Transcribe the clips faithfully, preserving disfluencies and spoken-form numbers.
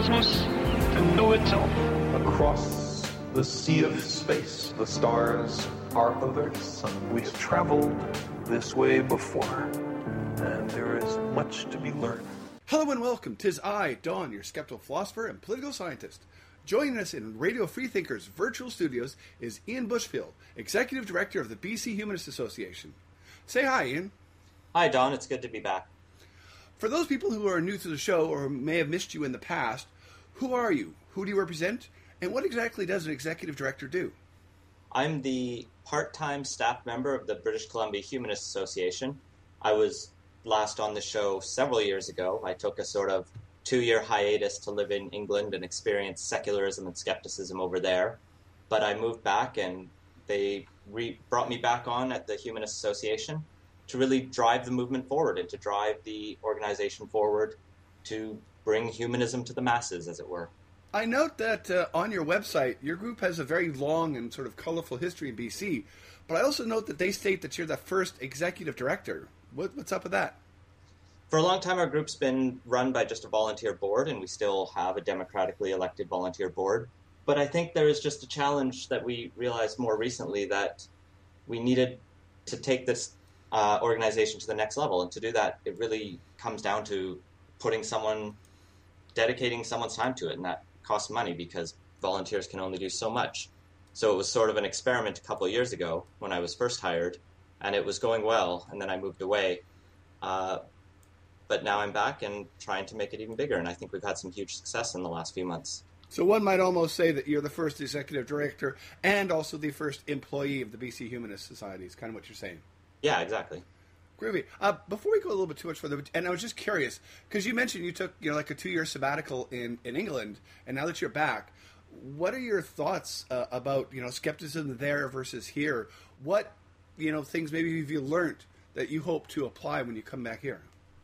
cosmos to know itself. Across the sea of space, the stars are others. We've traveled this way before, and there is much to be learned. Hello and welcome. 'Tis I, Don, your skeptical philosopher and political scientist. Joining us in Radio Freethinkers virtual studios is Ian Bushfield, Executive Director of the B C Humanist Association. Say hi, Ian. Hi, Don. It's good to be back. For those people who are new to the show or may have missed you in the past, who are you? Who do you represent? And what exactly does an Executive Director do? I'm the part-time staff member of the British Columbia Humanist Association. I was last on the show several years ago. I took a sort of two-year hiatus to live in England and experience secularism and skepticism over there. But I moved back and they re- brought me back on at the Humanist Association to really drive the movement forward and to drive the organization forward to bring humanism to the masses, as it were. I note that uh, on your website, your group has a very long and sort of colorful history in B C, but I also note that they state that you're the first executive director. What, what's up with that? For a long time, our group's been run by just a volunteer board, and we still have a democratically elected volunteer board. But I think there is just a challenge that we realized more recently, that we needed to take this uh, organization to the next level. And to do that, it really comes down to putting someone, dedicating someone's time to it. And that costs money because volunteers can only do so much. So it was sort of an experiment a couple of years ago when I was first hired, and it was going well, and then I moved away. Uh, but now I'm back and trying to make it even bigger, and I think we've had some huge success in the last few months. So one might almost say that you're the first executive director and also the first employee of the B C Humanist Society, is kind of what you're saying. Yeah, exactly. Groovy. Uh, before we go a little bit too much further, and I was just curious, because you mentioned you took, you know, like a two-year sabbatical in, in England, and now that you're back, what are your thoughts uh, about, you know, skepticism there versus here? What, you know, things maybe have you learned that you hope to apply when you come back here?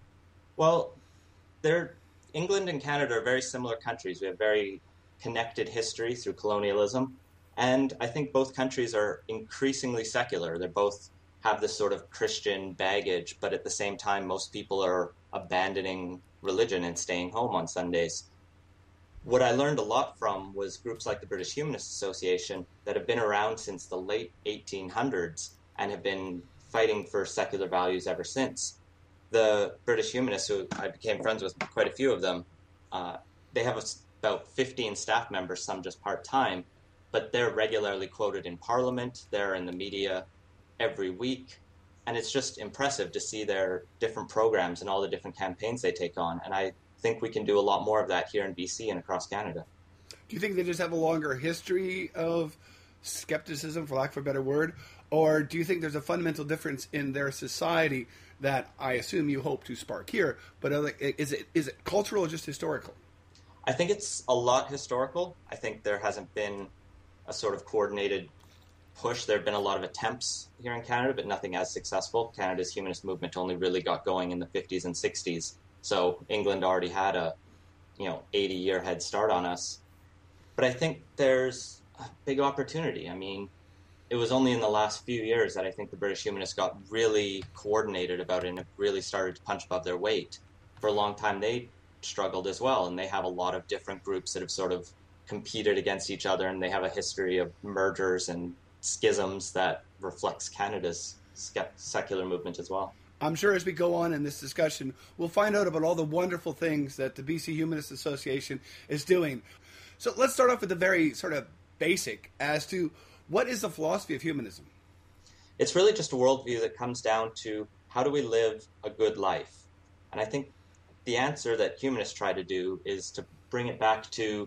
Well, they're, England and Canada are very similar countries. We have very connected history through colonialism, and I think both countries are increasingly secular. They're both have this sort of Christian baggage, but at the same time, most people are abandoning religion and staying home on Sundays. What I learned a lot from was groups like the British Humanist Association that have been around since the late eighteen hundreds and have been fighting for secular values ever since. The British Humanists, who I became friends with quite a few of them, uh, they have about fifteen staff members, some just part-time, but they're regularly quoted in Parliament, they're in the media every week, and it's just impressive to see their different programs and all the different campaigns they take on, and I think we can do a lot more of that here in B C and across Canada. Do you think they just have a longer history of skepticism, for lack of a better word, or do you think there's a fundamental difference in their society that I assume you hope to spark here, but is it is it cultural or just historical? I think it's a lot historical. I think there hasn't been a sort of coordinated push. There have been a lot of attempts here in Canada, but nothing as successful. Canada's humanist movement only really got going in the fifties and sixties. So England already had a, you know, eighty-year head start on us. But I think there's a big opportunity. I mean, it was only in the last few years that I think the British humanists got really coordinated about it and really started to punch above their weight. For a long time, they struggled as well, and they have a lot of different groups that have sort of competed against each other, and they have a history of mergers and schisms that reflects Canada's secular movement as well. I'm sure as we go on in this discussion, we'll find out about all the wonderful things that the B C Humanist Association is doing. So let's start off with the very sort of basic as to what is the philosophy of humanism? It's really just a worldview that comes down to how do we live a good life? And I think the answer that humanists try to do is to bring it back to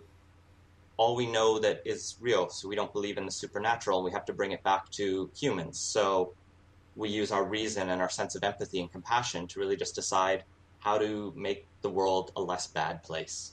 all we know that is real. So we don't believe in the supernatural, and we have to bring it back to humans. So we use our reason and our sense of empathy and compassion to really just decide how to make the world a less bad place.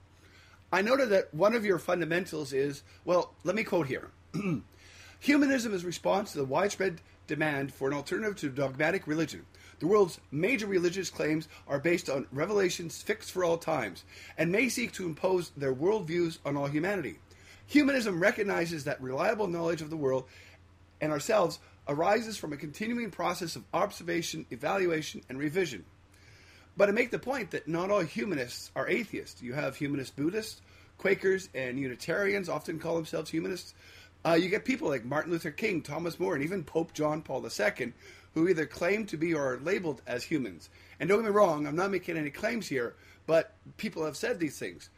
I noted that one of your fundamentals is, well, let me quote here. Humanism is a response to the widespread demand for an alternative to dogmatic religion. The world's major religious claims are based on revelations fixed for all times and may seek to impose their worldviews on all humanity. Humanism recognizes that reliable knowledge of the world and ourselves arises from a continuing process of observation, evaluation, and revision. But I make the point that not all humanists are atheists. You have humanist Buddhists, Quakers, and Unitarians often call themselves humanists. Uh, you get people like Martin Luther King, Thomas More, and even Pope John Paul the Second, who either claim to be or are labeled as humans. And don't get me wrong, I'm not making any claims here, but people have said these things.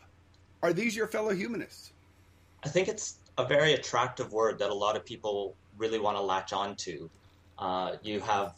Are these your fellow humanists? I think it's a very attractive word that a lot of people really want to latch on to. Uh, you have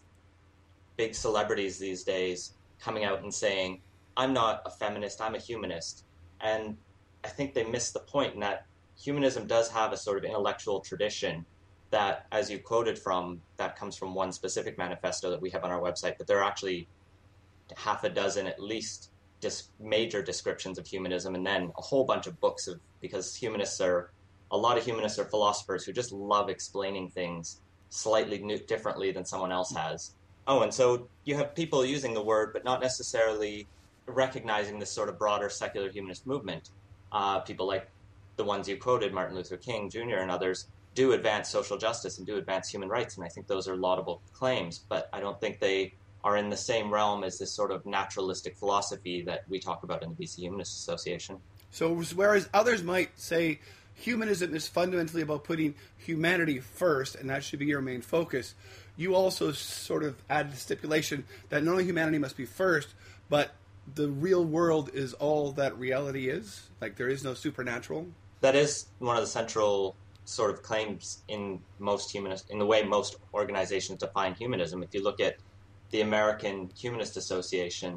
big celebrities these days coming out and saying, I'm not a feminist, I'm a humanist. And I think they miss the point in that humanism does have a sort of intellectual tradition that, as you quoted from, that comes from one specific manifesto that we have on our website, but there are actually half a dozen at least dis- major descriptions of humanism, and then a whole bunch of books of, because humanists are, a lot of humanists are philosophers who just love explaining things slightly new, differently than someone else has. Oh, and so you have people using the word, but not necessarily recognizing this sort of broader secular humanist movement. Uh, people like the ones you quoted, Martin Luther King Junior and others, do advance social justice and do advance human rights, and I think those are laudable claims, but I don't think they are in the same realm as this sort of naturalistic philosophy that we talk about in the B C Humanist Association. So whereas others might say humanism is fundamentally about putting humanity first, and that should be your main focus, you also sort of add the stipulation that not only humanity must be first, but the real world is all that reality is? Like there is no supernatural? That is one of the central sort of claims in most humanist, in the way most organizations define humanism. If you look at the American Humanist Association,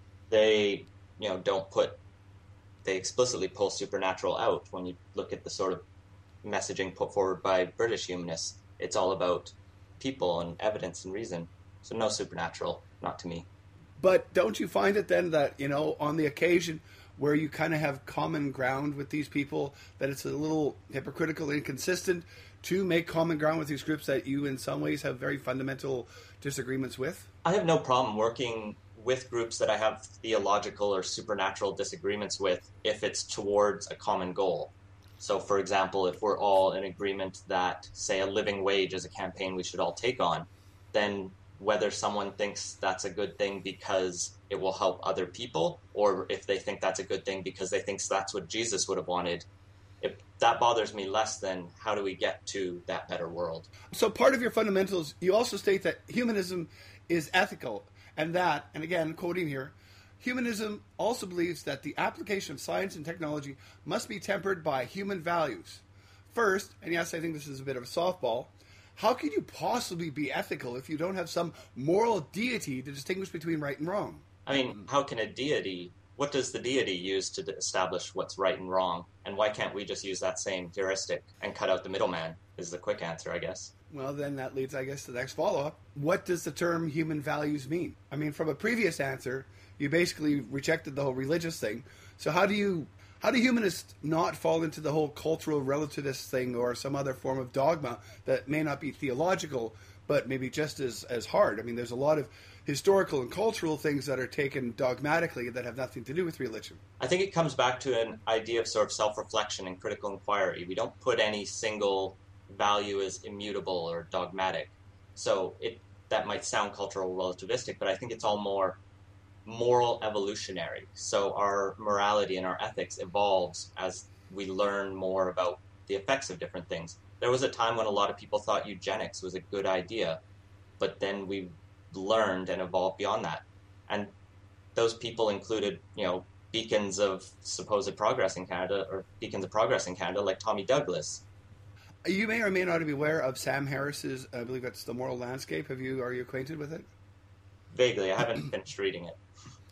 they, you know, don't put, they explicitly pull supernatural out. When you look at the sort of messaging put forward by British humanists, it's all about people and evidence and reason. So no supernatural, not to me. But don't you find it then that, you know, on the occasion where you kind of have common ground with these people, that it's a little hypocritical, inconsistent to make common ground with these groups that you in some ways have very fundamental disagreements with? I have no problem working with groups that I have theological or supernatural disagreements with if it's towards a common goal. So, for example, if we're all in agreement that, say, a living wage is a campaign we should all take on, then whether someone thinks that's a good thing because it will help other people, or if they think that's a good thing because they think that's what Jesus would have wanted, it, that bothers me less than how do we get to that better world. So part of your fundamentals, you also state that humanism is ethical, and that, and again, quoting here, humanism also believes that the application of science and technology must be tempered by human values. First, and yes, I think this is a bit of a softball, how can you possibly be ethical if you don't have some moral deity to distinguish between right and wrong? I mean, how can a deity, what does the deity use to establish what's right and wrong? And why can't we just use that same heuristic and cut out the middleman, is the quick answer, I guess. Well, then that leads, I guess, to the next follow-up. What does the term human values mean? I mean, from a previous answer, you basically rejected the whole religious thing. So how do you... How do humanists not fall into the whole cultural relativist thing or some other form of dogma that may not be theological, but maybe just as, as hard? I mean, there's a lot of historical and cultural things that are taken dogmatically that have nothing to do with religion. I think it comes back to an idea of sort of self-reflection and critical inquiry. We don't put any single value as immutable or dogmatic. So it that might sound cultural relativistic, but I think it's all more moral evolutionary. So our morality and our ethics evolves as we learn more about the effects of different things. There was a time when a lot of people thought eugenics was a good idea, but then we learned and evolved beyond that. And those people included, you know, beacons of supposed progress in Canada, or beacons of progress in Canada, like Tommy Douglas. You may or may not be aware of Sam Harris's, I believe that's The Moral Landscape. Have you, are you acquainted with it? Vaguely. I haven't finished reading it.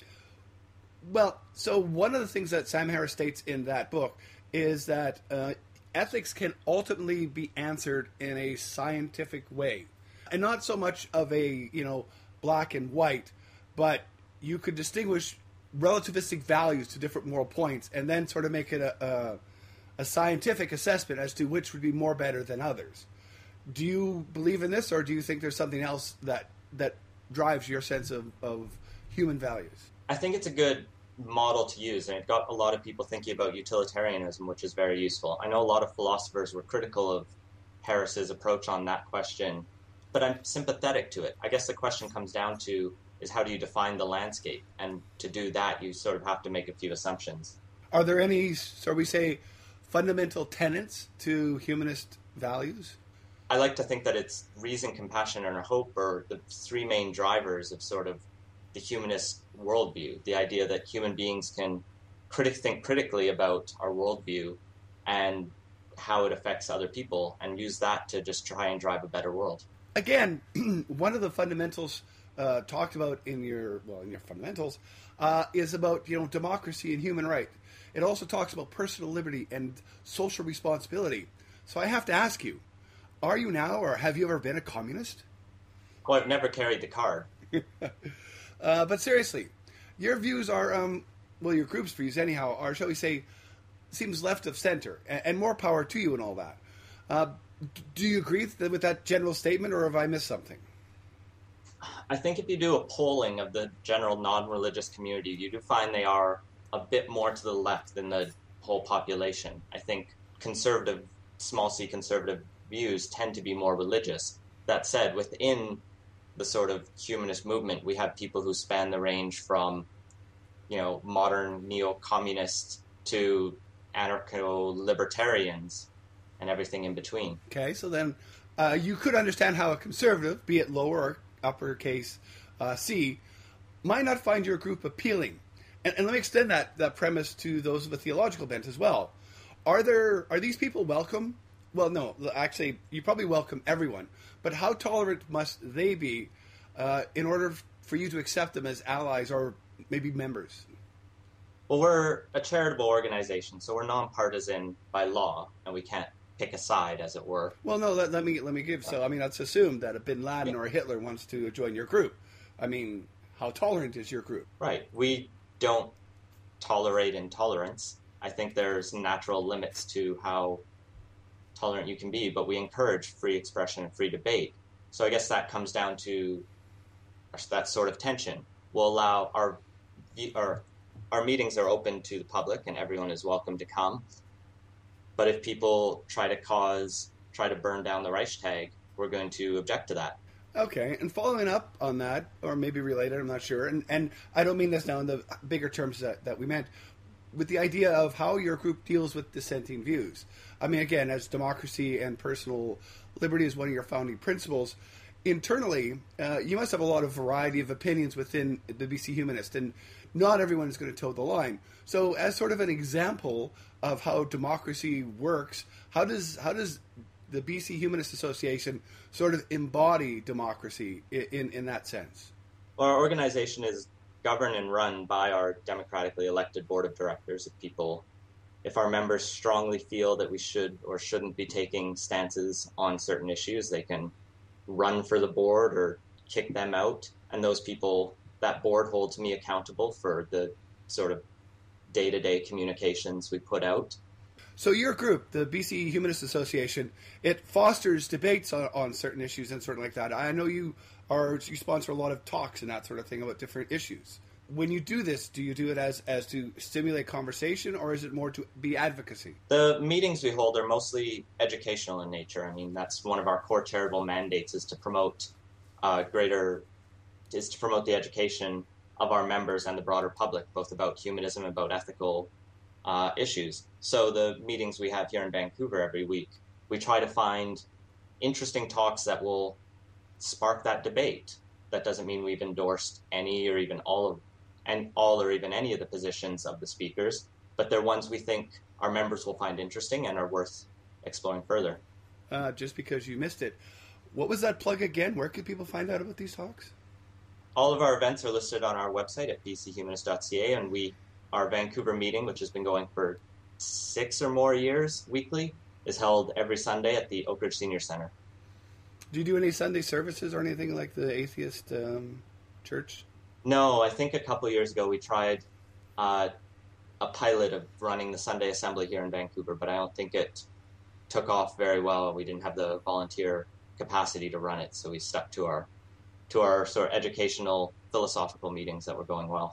Well, so one of the things that Sam Harris states in that book is that uh, ethics can ultimately be answered in a scientific way. And not so much of a, you know, black and white, but you could distinguish relativistic values to different moral points and then sort of make it a, a, a scientific assessment as to which would be more better than others. Do you believe in this, or do you think there's something else that that drives your sense of, of human values? I think it's a good model to use, and it got a lot of people thinking about utilitarianism, which is very useful. I know a lot of philosophers were critical of Harris's approach on that question, but I'm sympathetic to it. I guess the question comes down to, is how do you define the landscape? And to do that, you sort of have to make a few assumptions. Are there any, shall we say, fundamental tenets to humanist values? I like to think that it's reason, compassion, and hope are the three main drivers of sort of the humanist worldview. The idea that human beings can critic think critically about our worldview and how it affects other people, and use that to just try and drive a better world. Again, one of the fundamentals uh, talked about in your well in your fundamentals uh, is about you know democracy and human right. It also talks about personal liberty and social responsibility. So I have to ask you, are you now, or have you ever been a communist? Well, I've never carried the card. uh, but seriously, your views are, um, well, your group's views anyhow, are, shall we say, seems left of center, and, and more power to you and all that. Uh, do you agree with that general statement, or have I missed something? I think if you do a polling of the general non-religious community, you do find they are a bit more to the left than the whole population. I think conservative, small c conservative views tend to be more religious. That said, within the sort of humanist movement, we have people who span the range from, you know, modern neo-communists to anarcho-libertarians and everything in between. Okay, so then uh, you could understand how a conservative, be it lower or uppercase uh, C, might not find your group appealing. And, and let me extend that, that premise to those of a theological bent as well. Are there are these people welcome? Well, no, actually, you probably welcome everyone. But how tolerant must they be uh, in order for you to accept them as allies or maybe members? Well, we're a charitable organization, so we're nonpartisan by law, and we can't pick a side, as it were. Well, no, let, let me let me give. So, I mean, let's assume that a Bin Laden yeah. or a Hitler wants to join your group. I mean, how tolerant is your group? Right. We don't tolerate intolerance. I think there's natural limits to how tolerant you can be, but we encourage free expression and free debate. So I guess that comes down to that sort of tension. We'll allow our our our meetings are open to the public, and everyone is welcome to come. But if people try to cause, try to burn down the Reichstag, we're going to object to that. Okay, and following up on that, or maybe related, I'm not sure, and, and I don't mean this now in the bigger terms that, that we meant, with the idea of how your group deals with dissenting views. I mean, again, as democracy and personal liberty is one of your founding principles, internally, uh, you must have a lot of variety of opinions within the B C Humanist, and not everyone is going to toe the line. So, as sort of an example of how democracy works, how does how does the B C Humanist Association sort of embody democracy in, in, in that sense? Well, our organization is governed and run by our democratically elected board of directors. If people, if our members strongly feel that we should or shouldn't be taking stances on certain issues, they can run for the board or kick them out. And those people, that board holds me accountable for the sort of day-to-day communications we put out. So your group, the B C Humanist Association, it fosters debates on, on certain issues and sort of like that. I know you are you sponsor a lot of talks and that sort of thing about different issues. When you do this, do you do it as, as to stimulate conversation, or is it more to be advocacy? The meetings we hold are mostly educational in nature. I mean, that's one of our core charitable mandates, is to promote uh, greater, is to promote the education of our members and the broader public, both about humanism and about ethical uh, issues. So the meetings we have here in Vancouver every week, we try to find interesting talks that will spark that debate. That doesn't mean we've endorsed any or even all of and all or even any of the positions of the speakers, but they're ones we think our members will find interesting and are worth exploring further. Uh, just because you missed it, what was that plug again? Where could people find out about these talks? All of our events are listed on our website at b c humanist dot c a, and we, our Vancouver meeting, which has been going for six or more years weekly, is held every Sunday at the Oak Ridge Senior Center. Do you do any Sunday services or anything like the Atheist um, Church? No, I think a couple years ago we tried uh, a pilot of running the Sunday Assembly here in Vancouver, but I don't think it took off very well. We didn't have the volunteer capacity to run it, so we stuck to our to our sort of educational, philosophical meetings that were going well.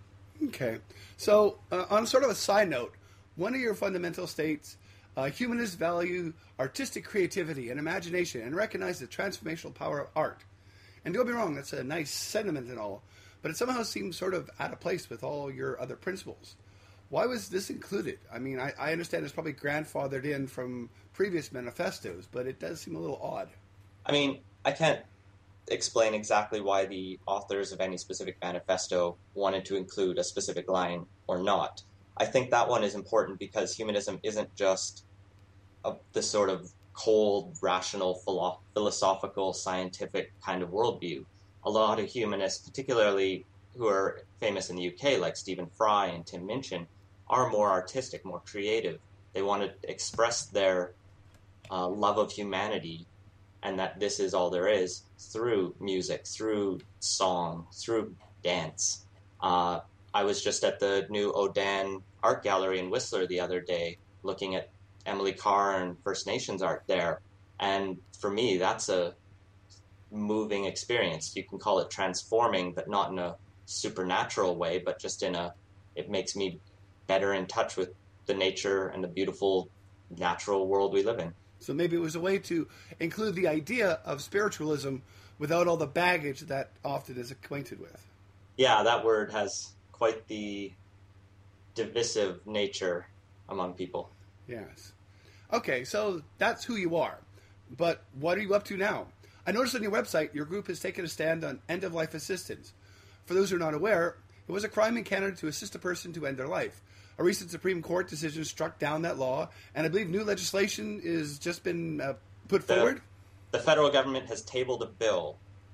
Okay. So, uh, on sort of a side note, one of your fundamental states, uh, humanists value artistic creativity and imagination and recognize the transformational power of art. And don't get me wrong, that's a nice sentiment and all, but it somehow seems sort of out of place with all your other principles. Why was this included? I mean, I, I understand it's probably grandfathered in from previous manifestos, but it does seem a little odd. I mean, I can't explain exactly why the authors of any specific manifesto wanted to include a specific line or not. I think that one is important because humanism isn't just a, this sort of cold, rational, philo- philosophical, scientific kind of worldview. A lot of humanists, particularly who are famous in the U K, like Stephen Fry and Tim Minchin, are more artistic, more creative. They want to express their uh, love of humanity and that this is all there is through music, through song, through dance. Uh, I was just at the new Odan Art Gallery in Whistler the other day looking at Emily Carr and First Nations art there. And for me, that's a moving experience. You can call it transforming, but not in a supernatural way, but just in a, it makes me better in touch with the nature and the beautiful natural world we live in. So maybe it was a way to include the idea of spiritualism without all the baggage that often is acquainted with. Yeah, that word has quite the divisive nature among people. Yes. Okay, so that's who you are. But what are you up to now? I noticed on your website your group has taken a stand on end-of-life assistance. For those who are not aware, it was a crime in Canada to assist a person to end their life. A recent Supreme Court decision struck down that law, and I believe new legislation has just been uh, put the, forward. The federal government has tabled a bill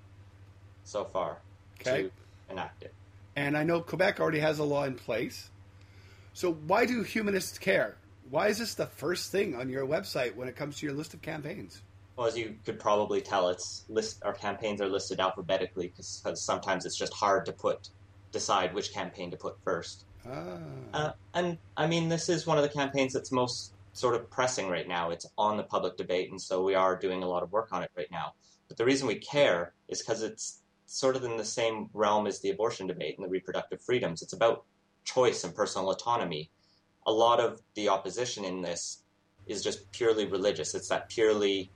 so far okay. to enact it. And I know Quebec already has a law in place. So why do humanists care? Why is this the first thing on your website when it comes to your list of campaigns? Well, as you could probably tell, it's list our campaigns are listed alphabetically because sometimes it's just hard to put decide which campaign to put first. Ah. Uh, and I mean, this is one of the campaigns that's most sort of pressing right now. It's on the public debate, and so we are doing a lot of work on it right now. But the reason we care is because it's sort of in the same realm as the abortion debate and the reproductive freedoms. It's about choice and personal autonomy. A lot of the opposition in this is just purely religious. It's that purely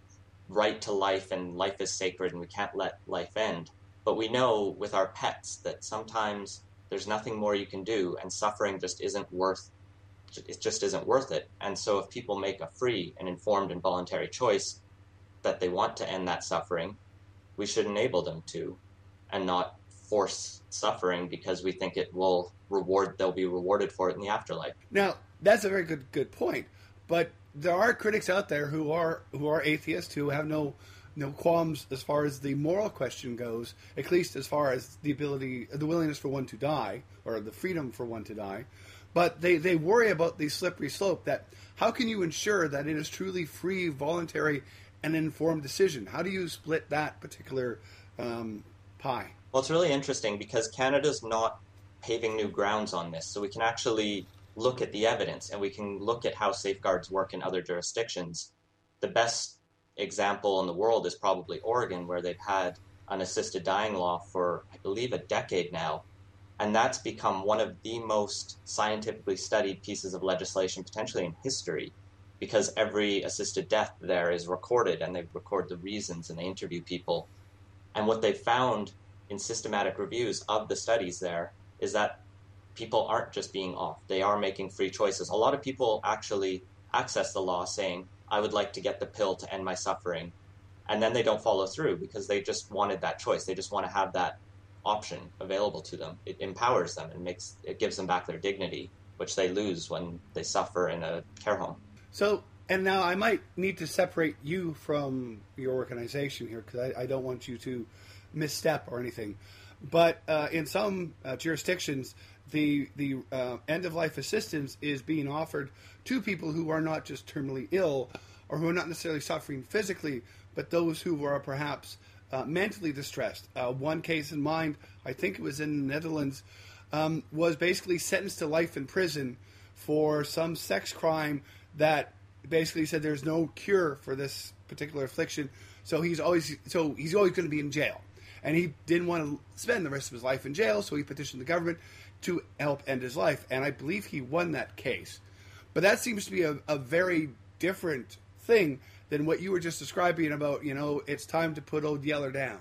right to life and life is sacred and we can't let life end. But we know with our pets that sometimes there's nothing more you can do and suffering just isn't worth it just isn't worth it. And so if people make a free and informed and voluntary choice that they want to end that suffering, we should enable them to and not force suffering because we think it will reward they'll be rewarded for it in the afterlife. Now, that's a very good good point. But there are critics out there who are who are atheists who have no no qualms as far as the moral question goes, at least as far as the ability, the willingness for one to die, or the freedom for one to die. But they, they worry about the slippery slope that how can you ensure that it is truly free, voluntary, and informed decision? How do you split that particular um, pie? Well, it's really interesting because Canada's not paving new grounds on this, so we can actually look at the evidence and we can look at how safeguards work in other jurisdictions. The best example in the world is probably Oregon, where they've had an assisted dying law for, I believe, a decade now. And that's become one of the most scientifically studied pieces of legislation potentially in history, because every assisted death there is recorded, and they record the reasons, and they interview people. And what they've found in systematic reviews of the studies there is that people aren't just being off. They are making free choices. A lot of people actually access the law saying, I would like to get the pill to end my suffering. And then they don't follow through because they just wanted that choice. They just want to have that option available to them. It empowers them and makes it gives them back their dignity, which they lose when they suffer in a care home. So, and now I might need to separate you from your organization here because I, I don't want you to misstep or anything. But uh, in some uh, jurisdictions, the the uh, end-of-life assistance is being offered to people who are not just terminally ill or who are not necessarily suffering physically, but those who are perhaps uh, mentally distressed. Uh, one case in mind, I think it was in the Netherlands, um, was basically sentenced to life in prison for some sex crime that basically said there's no cure for this particular affliction, so he's always so he's always going to be in jail. And he didn't want to spend the rest of his life in jail, so he petitioned the government to help end his life. And I believe he won that case. But that seems to be a, a very different thing than what you were just describing about, you know, it's time to put old Yeller down.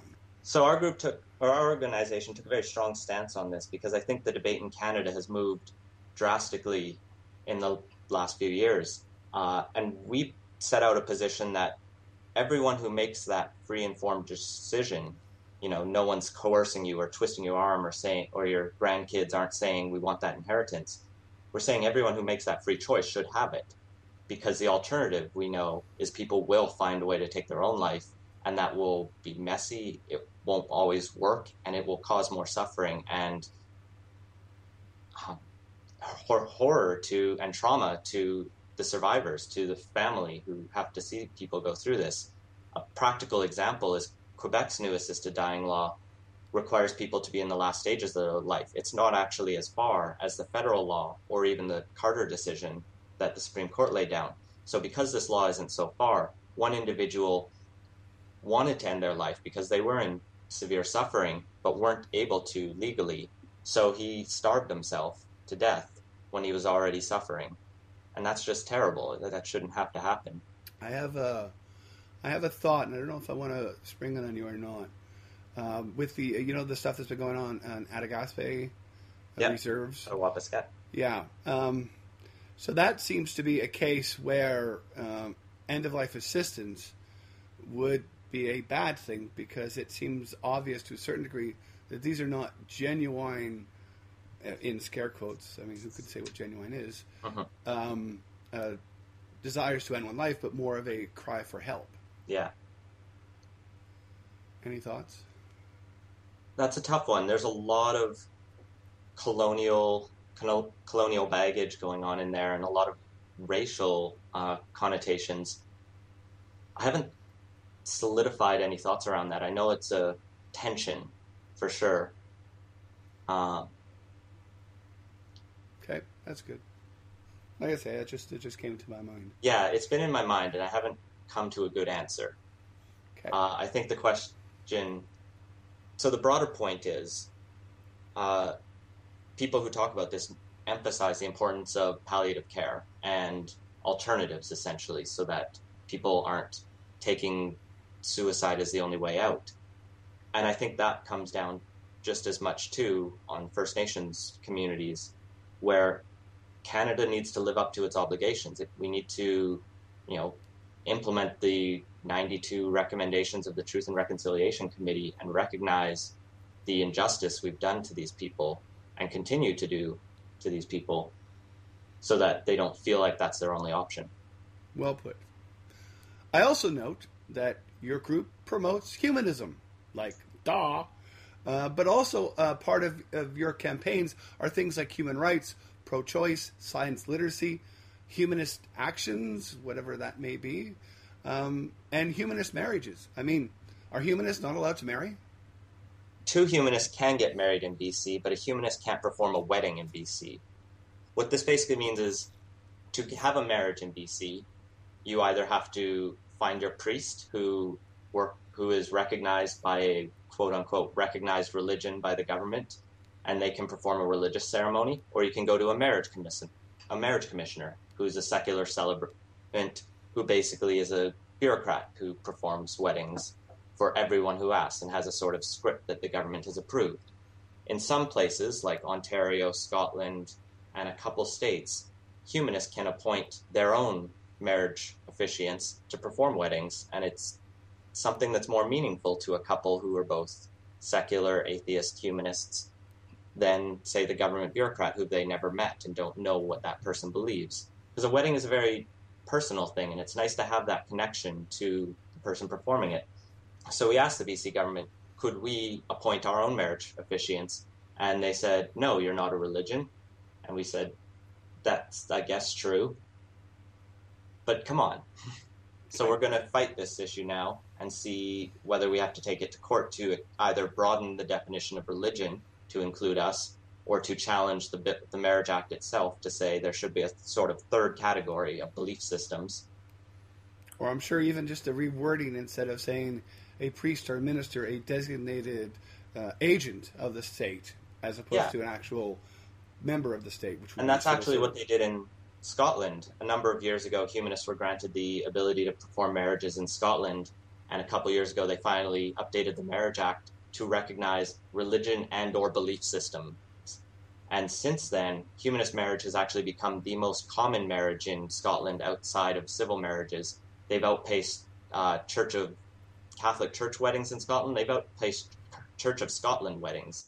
So our group took, or our organization took a very strong stance on this because I think the debate in Canada has moved drastically in the last few years. Uh, and we set out a position that everyone who makes that free informed decision, you know, no one's coercing you or twisting your arm or saying, or your grandkids aren't saying we want that inheritance. We're saying everyone who makes that free choice should have it, because the alternative, we know, is people will find a way to take their own life, and that will be messy, it won't always work, and it will cause more suffering and uh, horror to and trauma to the survivors, to the family who have to see people go through this. A practical example is Quebec's new assisted dying law requires people to be in the last stages of their life. It's not actually as far as the federal law or even the Carter decision that the Supreme Court laid down. So because this law isn't so far, one individual wanted to end their life because they were in severe suffering but weren't able to legally. So he starved himself to death when he was already suffering. And that's just terrible. That shouldn't have to happen. I have a, I have a thought, and I don't know if I want to spring it on you or not. Um, with the, you know, the stuff that's been going on on Atagaspe uh, yep. reserves. Or Wabascat. Yeah. Um, so that seems to be a case where um, end-of-life assistance would be a bad thing, because it seems obvious to a certain degree that these are not genuine, uh, in scare quotes, I mean, who could say what genuine is, uh-huh. um, uh, desires to end one life, but more of a cry for help. Yeah. Any thoughts? That's a tough one. There's a lot of colonial colonial baggage going on in there, and a lot of racial uh, connotations. I haven't solidified any thoughts around that. I know it's a tension, for sure. Uh, okay, that's good. Like I say, it just it just came to my mind. Yeah, it's been in my mind, and I haven't come to a good answer. Okay. Uh, I think the question... So the broader point is, uh, people who talk about this emphasize the importance of palliative care and alternatives, essentially, so that people aren't taking suicide as the only way out. And I think that comes down just as much, too, on First Nations communities, where Canada needs to live up to its obligations. If we need to, you know, implement the ninety-two recommendations of the Truth and Reconciliation Committee and recognize the injustice we've done to these people and continue to do to these people, so that they don't feel like that's their only option. Well put. I also note that your group promotes humanism, like, duh, uh, but also uh, part of, of your campaigns are things like human rights, pro-choice, science literacy, humanist actions, whatever that may be, um, and humanist marriages. I mean, are humanists not allowed to marry? Two humanists can get married in B C, but a humanist can't perform a wedding in B C. What this basically means is, to have a marriage in B C, you either have to find your priest who work, who is recognized by a quote-unquote recognized religion by the government, and they can perform a religious ceremony, or you can go to a marriage commission, a marriage commissioner, who's a secular celebrant who basically is a bureaucrat who performs weddings for everyone who asks and has a sort of script that the government has approved. In some places, like Ontario, Scotland, and a couple states, humanists can appoint their own marriage officiants to perform weddings, and it's something that's more meaningful to a couple who are both secular, atheist, humanists than, say, the government bureaucrat who they never met and don't know what that person believes. Because a wedding is a very personal thing, and it's nice to have that connection to the person performing it. So we asked the B C government, could we appoint our own marriage officiants? And they said, no, you're not a religion. And we said, that's, I guess, true. But come on. So we're going to fight this issue now and see whether we have to take it to court to either broaden the definition of religion to include us, or to challenge the the Marriage Act itself to say there should be a sort of third category of belief systems. Or I'm sure even just a rewording, instead of saying a priest or minister, a designated uh, agent of the state, as opposed yeah. to an actual member of the state. Which and that's actually what they did in Scotland. A number of years ago, humanists were granted the ability to perform marriages in Scotland, and a couple years ago they finally updated the Marriage Act to recognize religion and or belief systems. And since then, humanist marriage has actually become the most common marriage in Scotland outside of civil marriages. They've outpaced uh, Church of Catholic Church weddings in Scotland. They've outpaced Church of Scotland weddings.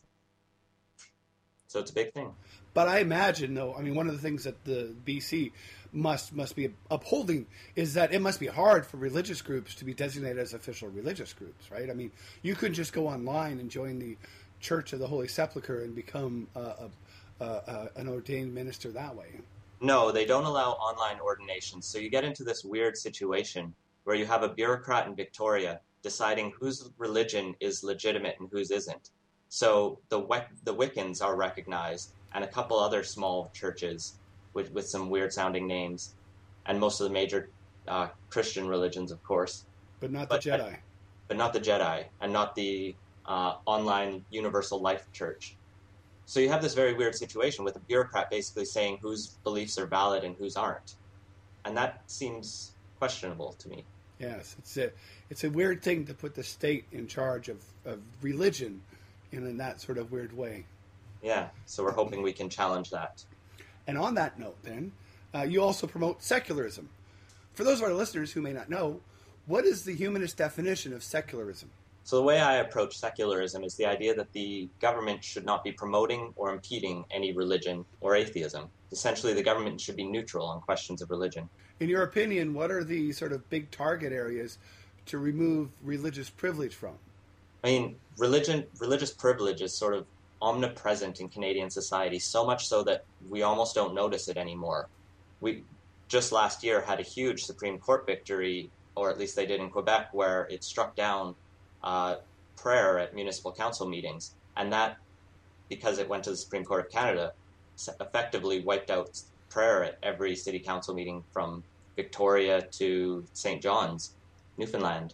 So it's a big thing. But I imagine, though, I mean, one of the things that the B C must must be upholding is that it must be hard for religious groups to be designated as official religious groups, right? I mean, you couldn't just go online and join the Church of the Holy Sepulchre and become a, a, a, a, an ordained minister that way. No, they don't allow online ordinations. So you get into this weird situation where you have a bureaucrat in Victoria deciding whose religion is legitimate and whose isn't. So the the Wiccans are recognized, and a couple other small churches with, with some weird-sounding names, and most of the major uh, Christian religions, of course. But not but, the Jedi. But not the Jedi, and not the uh, online Universal Life Church. So you have this very weird situation with a bureaucrat basically saying whose beliefs are valid and whose aren't. And that seems questionable to me. Yes, it's a, it's a weird thing to put the state in charge of, of religion in, in that sort of weird way. Yeah, so we're hoping we can challenge that. And on that note, then, uh, you also promote secularism. For those of our listeners who may not know, what is the humanist definition of secularism? So the way I approach secularism is the idea that the government should not be promoting or impeding any religion or atheism. Essentially, the government should be neutral on questions of religion. In your opinion, what are the sort of big target areas to remove religious privilege from? I mean, religion, religious privilege is sort of omnipresent in Canadian society, so much so that we almost don't notice it anymore. We just last year had a huge Supreme Court victory, or at least they did in Quebec, where it struck down uh, prayer at municipal council meetings. And that, because it went to the Supreme Court of Canada, effectively wiped out prayer at every city council meeting from Victoria to Saint John's, Newfoundland.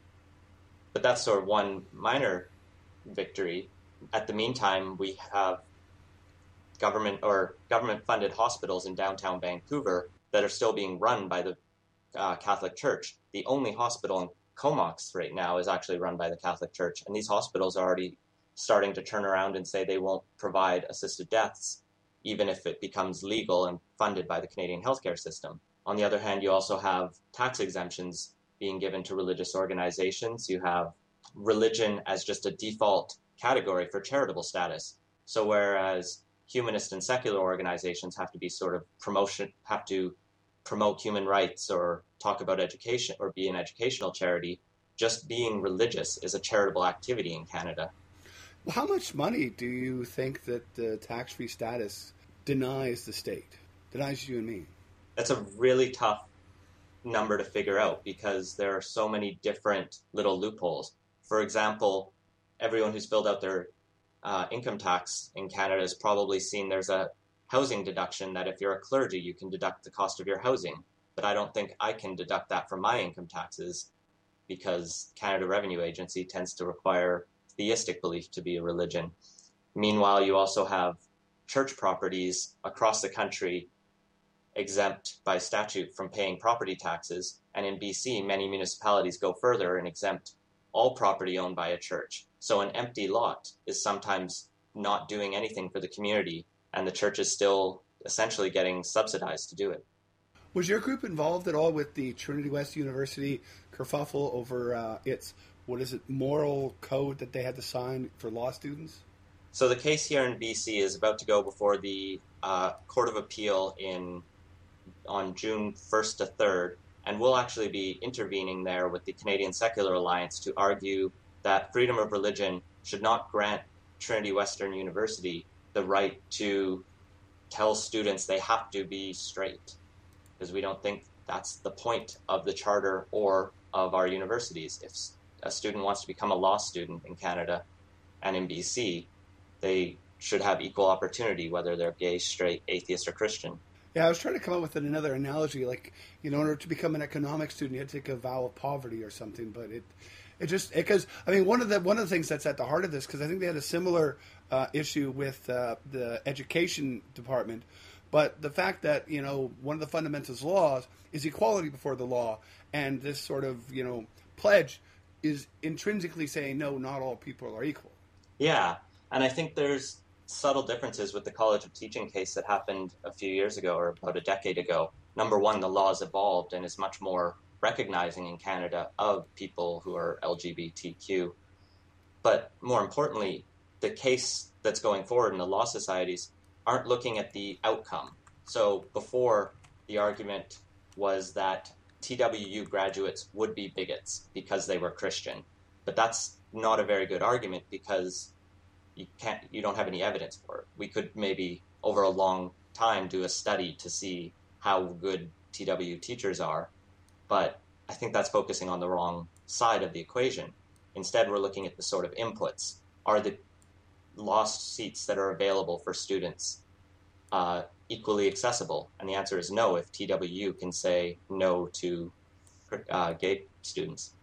But that's sort of one minor victory. At the meantime, we have government or government-funded hospitals in downtown Vancouver that are still being run by the uh, Catholic Church. The only hospital in Comox right now is actually run by the Catholic Church, and these hospitals are already starting to turn around and say they won't provide assisted deaths, even if it becomes legal and funded by the Canadian healthcare system. On the other hand, you also have tax exemptions being given to religious organizations. You have religion as just a default category for charitable status. So whereas humanist and secular organizations have to be sort of promotion, have to promote human rights or talk about education or be an educational charity, just being religious is a charitable activity in Canada. Well, how much money do you think that the tax-free status denies the state, denies you and me? That's a really tough number to figure out because there are so many different little loopholes. For example, everyone who's filled out their uh, income tax in Canada has probably seen there's a housing deduction that if you're a clergy, you can deduct the cost of your housing. But I don't think I can deduct that from my income taxes because Canada Revenue Agency tends to require theistic belief to be a religion. Meanwhile, you also have church properties across the country exempt by statute from paying property taxes. And in B C, many municipalities go further and exempt all property owned by a church. So an empty lot is sometimes not doing anything for the community, and the church is still essentially getting subsidized to do it. Was your group involved at all with the Trinity West University kerfuffle over uh, its, what is it, moral code that they had to sign for law students? So the case here in B C is about to go before the uh, Court of Appeal in on June first to third, and we'll actually be intervening there with the Canadian Secular Alliance to argue that freedom of religion should not grant Trinity Western University the right to tell students they have to be straight, because we don't think that's the point of the charter or of our universities. If a student wants to become a law student in Canada and in B C, they should have equal opportunity, whether they're gay, straight, atheist, or Christian. Yeah, I was trying to come up with another analogy, like, you know, in order to become an economics student, you had to take a vow of poverty or something. But it, it just because I mean, one of the one of the things that's at the heart of this, because I think they had a similar uh, issue with uh, the education department, but the fact that you know one of the fundamentals laws is equality before the law, and this sort of you know pledge is intrinsically saying, no, not all people are equal. Yeah, and I think there's subtle differences with the College of Teaching case that happened a few years ago or about a decade ago. Number one, the law's evolved and is much more recognizing in Canada of people who are L G B T Q. But more importantly, the case that's going forward in the law societies aren't looking at the outcome. So before, the argument was that T W U graduates would be bigots because they were Christian. But that's not a very good argument because you can't, you don't have any evidence for it. We could maybe over a long time do a study to see how good T W U teachers are, but I think that's focusing on the wrong side of the equation. Instead, we're looking at the sort of inputs. Are the lost seats that are available for students uh, equally accessible? And the answer is no if T W U can say no to uh, gay students.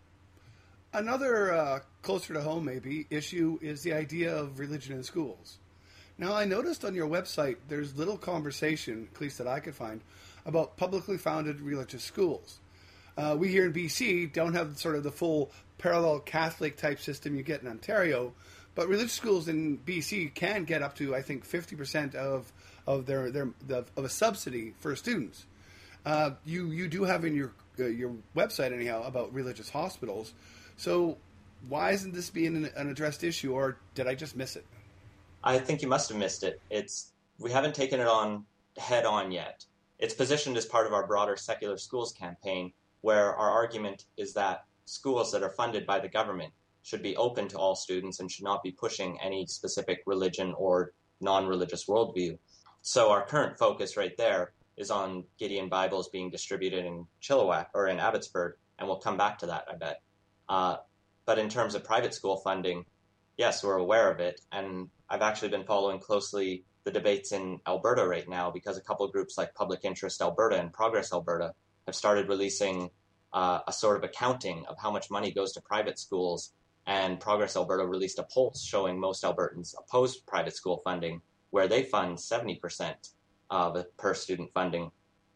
Another uh, closer to home, maybe, issue is the idea of religion in schools. Now, I noticed on your website there's little conversation, at least that I could find, about publicly founded religious schools. Uh, we here in B C don't have sort of the full parallel Catholic type system you get in Ontario, but religious schools in B C can get up to, I think, fifty percent of of their their the, of a subsidy for students. Uh, you you do have in your uh, your website anyhow about religious hospitals. So why isn't this being an, an addressed issue, or did I just miss it? I think you must have missed it. It's we haven't taken it on head on yet. It's positioned as part of our broader secular schools campaign, where our argument is that schools that are funded by the government should be open to all students and should not be pushing any specific religion or non-religious worldview. So our current focus right there is on Gideon Bibles being distributed in Chilliwack or in Abbotsford, and we'll come back to that, I bet. Uh, but in terms of private school funding, yes, we're aware of it, and I've actually been following closely the debates in Alberta right now because a couple of groups like Public Interest Alberta and Progress Alberta have started releasing uh, a sort of accounting of how much money goes to private schools, and Progress Alberta released a poll showing most Albertans oppose private school funding, where they fund seventy percent of the per student funding.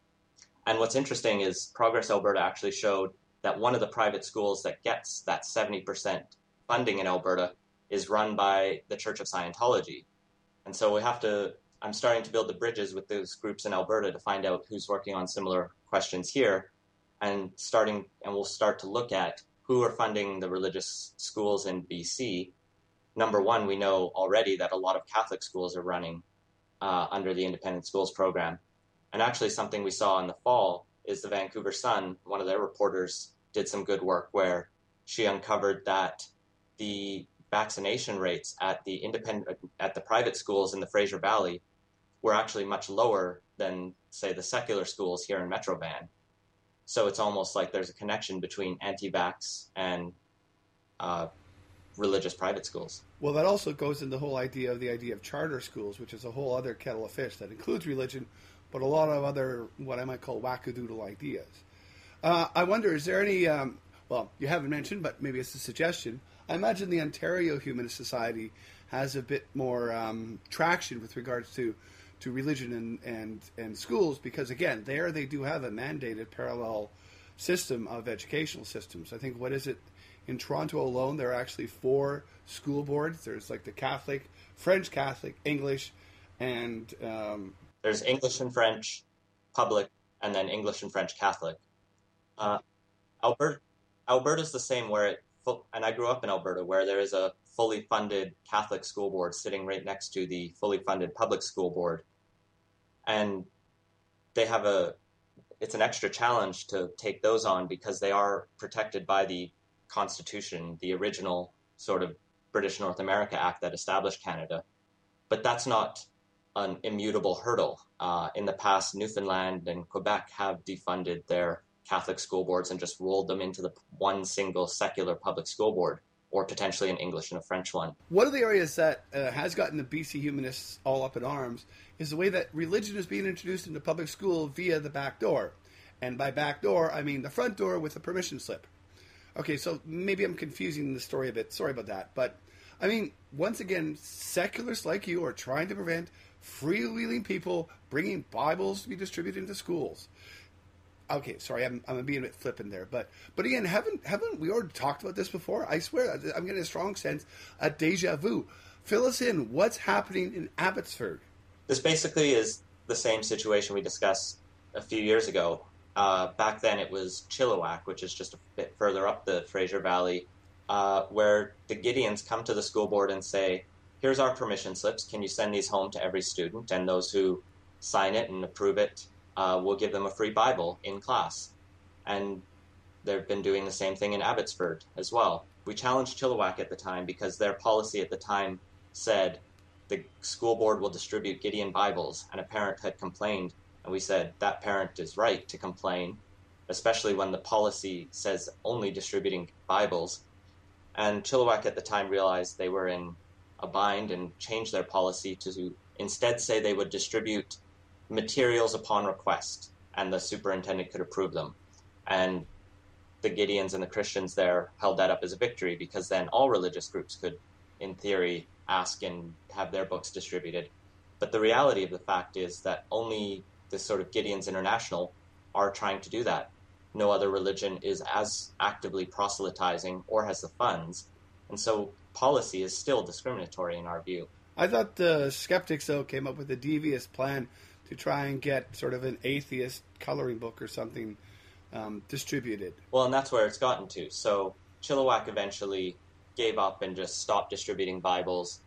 And what's interesting is Progress Alberta actually showed that one of the private schools that gets that seventy percent funding in Alberta is run by the Church of Scientology. And so we have to, I'm starting to build the bridges with those groups in Alberta to find out who's working on similar questions here, and starting, and we'll start to look at who are funding the religious schools in B C. Number one, we know already that a lot of Catholic schools are running uh, under the Independent Schools program. And actually something we saw in the fall is the Vancouver Sun, one of their reporters did some good work where she uncovered that the vaccination rates at the independent at the private schools in the Fraser Valley were actually much lower than, say, the secular schools here in Metro Van. So it's almost like there's a connection between anti-vax and uh, religious private schools. Well, that also goes in the whole idea of the idea of charter schools, which is a whole other kettle of fish that includes religion, but a lot of other what I might call wackadoodle ideas. Uh, I wonder, is there any, um, well, you haven't mentioned, but maybe it's a suggestion. I imagine the Ontario Humanist Society has a bit more um, traction with regards to, to religion and, and, and schools because, again, there they do have a mandated parallel system of educational systems. I think, what is it? In Toronto alone, there are actually four school boards. There's like the Catholic, French Catholic, English, and... Um, There's English and French public, and then English and French Catholic. Uh, Alberta, Alberta's the same where it, and I grew up in Alberta, where there is a fully funded Catholic school board sitting right next to the fully funded public school board. And they have a, it's an extra challenge to take those on because they are protected by the Constitution, the original sort of British North America Act that established Canada. But that's not an immutable hurdle. Uh, in the past, Newfoundland and Quebec have defunded their Catholic school boards and just rolled them into the one single secular public school board, or potentially an English and a French one. One of the areas that uh, has gotten the B C humanists all up in arms is the way that religion is being introduced into public school via the back door. And by back door, I mean the front door with a permission slip. Okay, so maybe I'm confusing the story a bit. Sorry about that. But, I mean, once again, secularists like you are trying to prevent freewheeling people bringing Bibles to be distributed into schools. okay, sorry, I'm I'm being a bit flippant there, but but again, haven't haven't we already talked about this before? I swear, I'm getting a strong sense of deja vu. Fill us in. What's happening in Abbotsford? This basically is the same situation we discussed a few years ago. Uh, back then, it was Chilliwack, which is just a bit further up the Fraser Valley, uh, where the Gideons come to the school board and say, "Here's our permission slips. Can you send these home to every student? And those who sign it and approve it, uh, we'll give them a free Bible in class." And they've been doing the same thing in Abbotsford as well. We challenged Chilliwack at the time because their policy at the time said the school board will distribute Gideon Bibles, and a parent had complained, and we said that parent is right to complain, especially when the policy says only distributing Bibles. And Chilliwack at the time realized they were in a bind and changed their policy to instead say they would distribute materials upon request, and the superintendent could approve them. And the Gideons and the Christians there held that up as a victory, because then all religious groups could, in theory, ask and have their books distributed. But the reality of the fact is that only this sort of Gideons International are trying to do that. No other religion is as actively proselytizing or has the funds. And so policy is still discriminatory in our view. I thought the skeptics, though, came up with a devious plan to try and get sort of an atheist coloring book or something um, distributed. Well, and that's where it's gotten to. So Chilliwack eventually gave up and just stopped distributing Bibles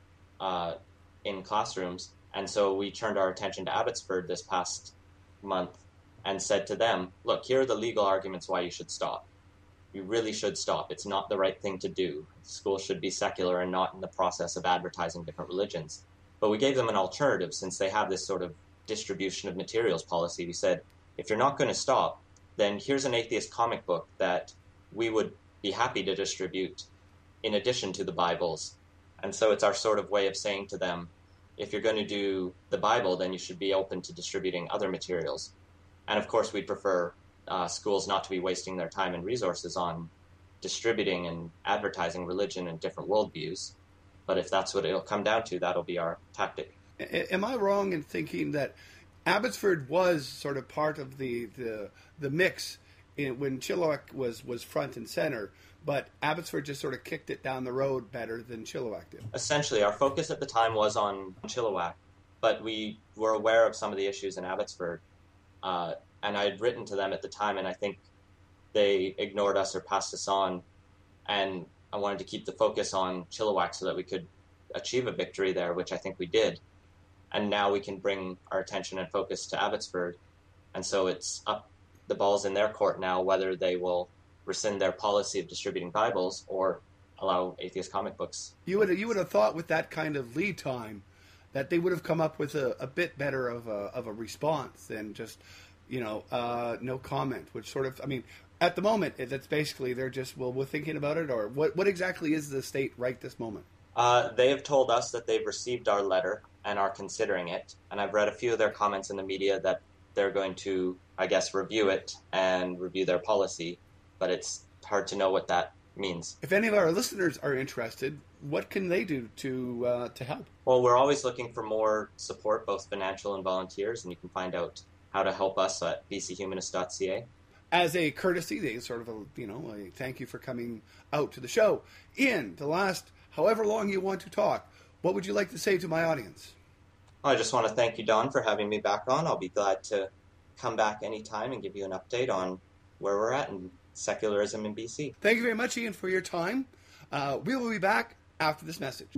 uh, in classrooms. And so we turned our attention to Abbotsford this past month and said to them, look, here are the legal arguments why you should stop. You really should stop. It's not the right thing to do. Schools should be secular and not in the process of advertising different religions. But we gave them an alternative, since they have this sort of distribution of materials policy. We said, if you're not going to stop, then here's an atheist comic book that we would be happy to distribute in addition to the Bibles. And so it's our sort of way of saying to them, if you're going to do the Bible, then you should be open to distributing other materials. And of course, we'd prefer uh, schools not to be wasting their time and resources on distributing and advertising religion and different worldviews. But if that's what it'll come down to, that'll be our tactic. Am I wrong in thinking that Abbotsford was sort of part of the the, the mix in, when Chilliwack was, was front and center, but Abbotsford just sort of kicked it down the road better than Chilliwack did? Essentially, our focus at the time was on Chilliwack, but we were aware of some of the issues in Abbotsford. Uh, and I had written to them at the time, and I think they ignored us or passed us on. And I wanted to keep the focus on Chilliwack so that we could achieve a victory there, which I think we did. And now we can bring our attention and focus to Abbotsford. And so it's up, the ball's in their court now, whether they will rescind their policy of distributing Bibles or allow atheist comic books. You would you would have thought with that kind of lead time that they would have come up with a, a bit better of a of a response than just, you know, uh, no comment, which sort of, I mean, at the moment, that's basically they're just, well, we're thinking about it, or what, what exactly is the state right this moment? Uh, they have told us that they've received our letter and are considering it, and I've read a few of their comments in the media that they're going to, I guess, review it and review their policy, but it's hard to know what that means. If any of our listeners are interested, what can they do to uh, to help? Well, we're always looking for more support, both financial and volunteers, and you can find out how to help us at b c humanist dot c a. As a courtesy, they sort of, a, you know, a thank you for coming out to the show. Ian, the last however long you want to talk, what would you like to say to my audience? I just want to thank you, Don, for having me back on. I'll be glad to come back anytime and give you an update on where we're at in secularism in B C. Thank you very much, Ian, for your time. Uh, we will be back after this message.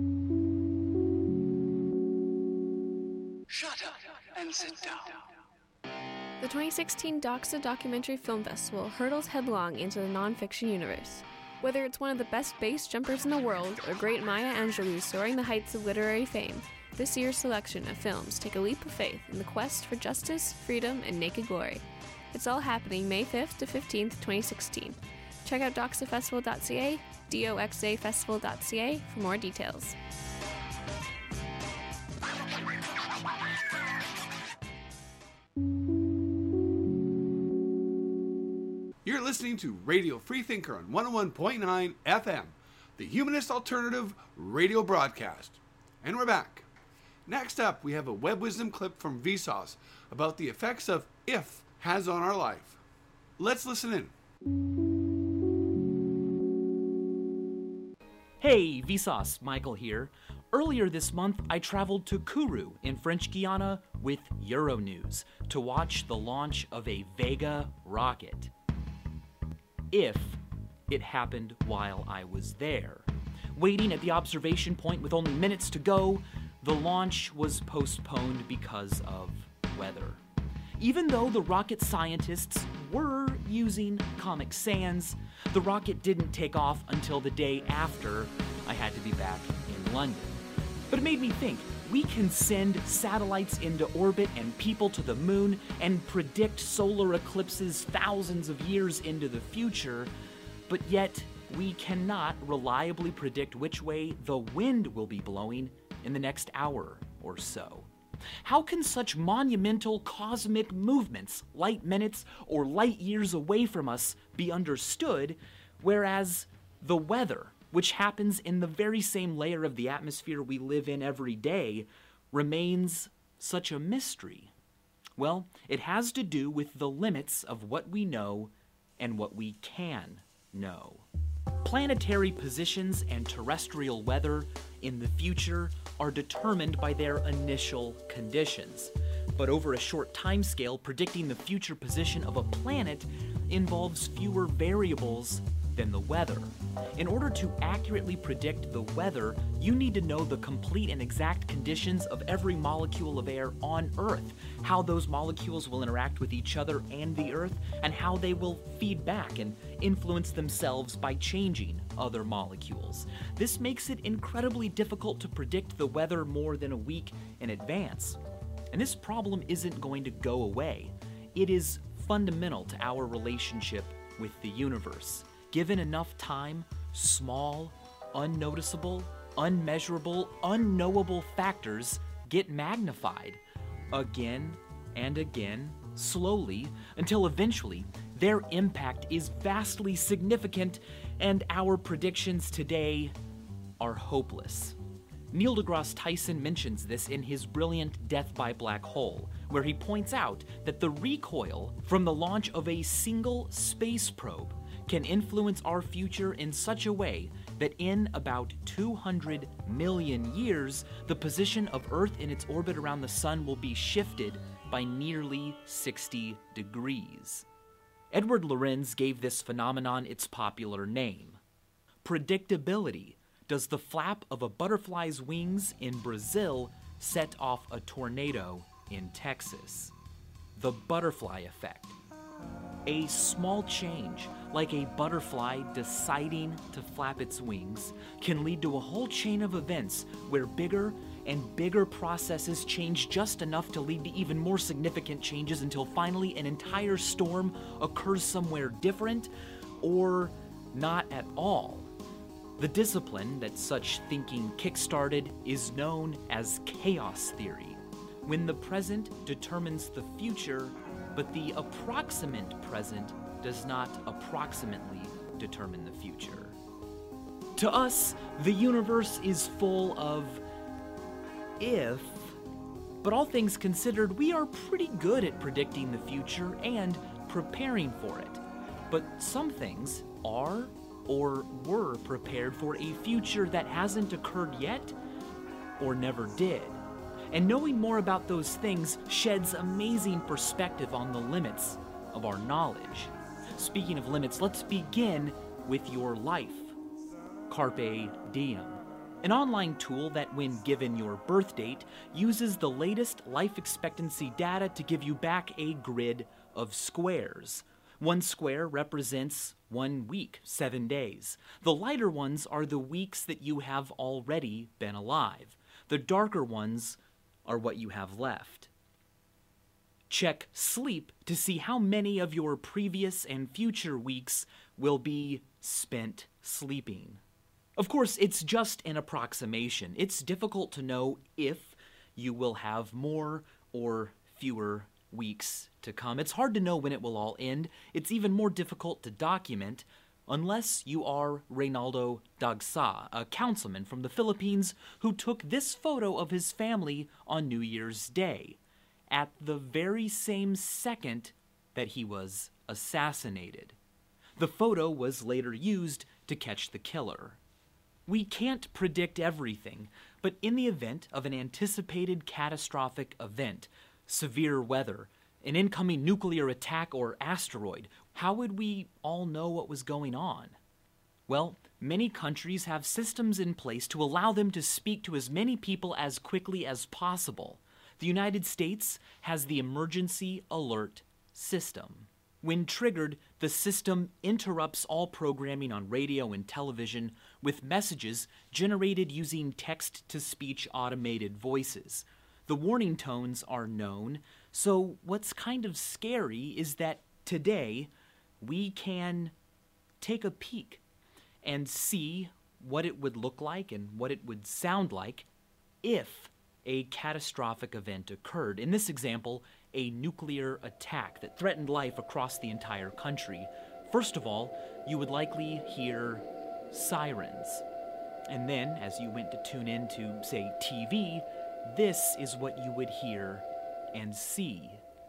Shut up and sit down. The twenty sixteen Doxa Documentary Film Festival hurtles headlong into the nonfiction universe. Whether it's one of the best base jumpers in the world or great Maya Angelou soaring the heights of literary fame, this year's selection of films take a leap of faith in the quest for justice, freedom, and naked glory. It's all happening May fifth to fifteenth, twenty sixteen. Check out doxa festival dot c a, D O X A festival dot c a for more details. You're listening to Radio Freethinker on one oh one point nine F M, the Humanist Alternative radio broadcast. And we're back. Next up, we have a Web Wisdom clip from Vsauce about the effects of if has on our life. Let's listen in. Hey, Vsauce, Michael here. Earlier this month, I traveled to Kourou in French Guiana with Euronews to watch the launch of a Vega rocket. If it happened while I was there. Waiting at the observation point with only minutes to go, the launch was postponed because of weather. Even though the rocket scientists were using Comic Sans, the rocket didn't take off until the day after I had to be back in London. But it made me think, we can send satellites into orbit and people to the moon and predict solar eclipses thousands of years into the future, but yet we cannot reliably predict which way the wind will be blowing in the next hour or so. How can such monumental cosmic movements, light minutes or light years away from us, be understood, whereas the weather, which happens in the very same layer of the atmosphere we live in every day, remains such a mystery? Well, it has to do with the limits of what we know and what we can know. Planetary positions and terrestrial weather in the future are determined by their initial conditions. But over a short timescale, predicting the future position of a planet involves fewer variables than the weather. In order to accurately predict the weather, you need to know the complete and exact conditions of every molecule of air on Earth, how those molecules will interact with each other and the Earth, and how they will feed back and influence themselves by changing other molecules. This makes it incredibly difficult to predict the weather more than a week in advance. And this problem isn't going to go away. It is fundamental to our relationship with the universe. Given enough time, small, unnoticeable, unmeasurable, unknowable factors get magnified again and again, slowly, until eventually their impact is vastly significant and our predictions today are hopeless. Neil deGrasse Tyson mentions this in his brilliant Death by Black Hole, where he points out that the recoil from the launch of a single space probe can influence our future in such a way that in about two hundred million years, the position of Earth in its orbit around the sun will be shifted by nearly sixty degrees. Edward Lorenz gave this phenomenon its popular name, predictability. Does the flap of a butterfly's wings in Brazil set off a tornado in Texas? The butterfly effect. A small change, like a butterfly deciding to flap its wings, can lead to a whole chain of events where bigger and bigger processes change just enough to lead to even more significant changes until finally an entire storm occurs somewhere different or not at all. The discipline that such thinking kickstarted is known as chaos theory, when the present determines the future, but the approximate present does not approximately determine the future. To us, the universe is full of if, but all things considered, we are pretty good at predicting the future and preparing for it. But some things are or were prepared for a future that hasn't occurred yet or never did. And knowing more about those things sheds amazing perspective on the limits of our knowledge. Speaking of limits, let's begin with your life. Carpe Diem, an online tool that, when given your birth date, uses the latest life expectancy data to give you back a grid of squares. One square represents one week, seven days. The lighter ones are the weeks that you have already been alive. The darker ones are what you have left. Check sleep to see how many of your previous and future weeks will be spent sleeping. Of course, it's just an approximation. It's difficult to know if you will have more or fewer weeks to come. It's hard to know when it will all end. It's even more difficult to document unless you are Reynaldo Dagsa, a councilman from the Philippines who took this photo of his family on New Year's Day. At the very same second, that he was assassinated. The photo was later used to catch the killer. We can't predict everything, but in the event of an anticipated catastrophic event, severe weather, an incoming nuclear attack or asteroid, how would we all know what was going on? Well, many countries have systems in place to allow them to speak to as many people as quickly as possible. The United States has the Emergency Alert System. When triggered, the system interrupts all programming on radio and television with messages generated using text-to-speech automated voices. The warning tones are known, so what's kind of scary is that today we can take a peek and see what it would look like and what it would sound like if a catastrophic event occurred. In this example, a nuclear attack that threatened life across the entire country. First of all, you would likely hear sirens. And then, as you went to tune in to, say, T V, this is what you would hear and see.